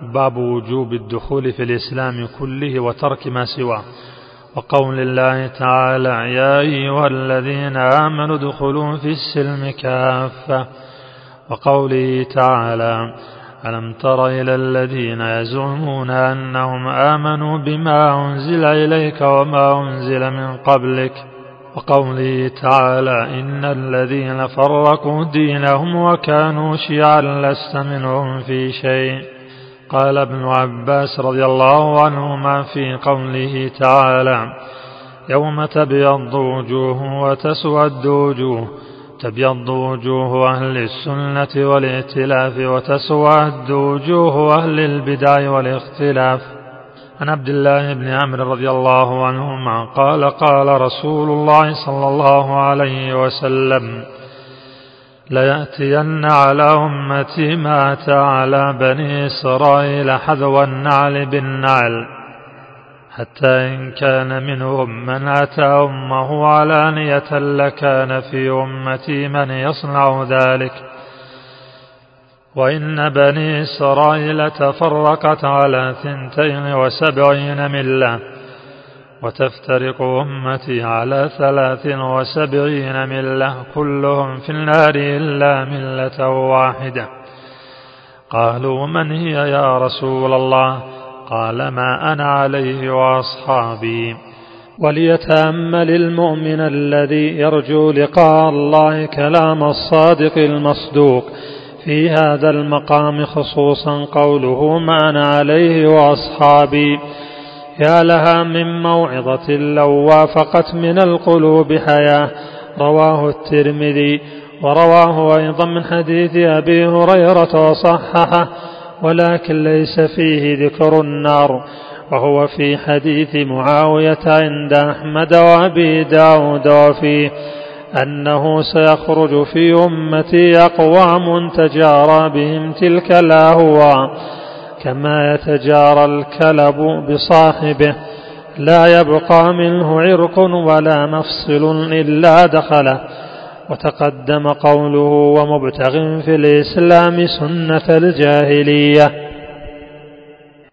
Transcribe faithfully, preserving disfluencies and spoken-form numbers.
باب وجوب الدخول في الإسلام كله وترك ما سواه. وقول الله تعالى يا أيها الذين آمنوا ادخلوا في السلم كافة. وقوله تعالى ألم تر إلى الذين يزعمون أنهم آمنوا بما أنزل إليك وما أنزل من قبلك. وقوله تعالى إن الذين فرقوا دينهم وكانوا شيعا لست منهم في شيء. قال ابن عباس رضي الله عنهما في قوله تعالى يوم تبيض وجوه وتسود وجوه تبيض وجوه أهل السنة والائتلاف وتسود وجوه أهل البدع والاختلاف. عن عبد الله بن عمرو رضي الله عنهما قال قال رسول الله صلى الله عليه وسلم ليأتين على أمتي ما أتى على بني إسرائيل حذو النعل بالنعل حتى إن كان منهم من أتى أمه علانية لكان في أمتي من يصنع ذلك. وإن بني إسرائيل تفرقت على ثنتين وسبعين ملة وتفترق أمتي على ثلاث وسبعين ملة كلهم في النار إلا ملة واحدة. قالوا من هي يا رسول الله؟ قال ما أنا عليه وأصحابي. وليتأمل المؤمن الذي يرجو لقاء الله كلام الصادق المصدوق في هذا المقام خصوصا قوله ما أنا عليه وأصحابي. يا لها من موعظة لو وافقت من القلوب حياة. رواه الترمذي ورواه أيضا من حديث أبي هريرة وصححه ولكن ليس فيه ذكر النار وهو في حديث معاوية عند أحمد وأبي داود وفيه أنه سيخرج في أمتي أقوام تجارى بهم تلك الأهواء كما يتجارى الكلب بصاحبه لا يبقى منه عرق ولا مفصل إلا دخله. وتقدم قوله ومبتغ في الإسلام سنة الجاهلية.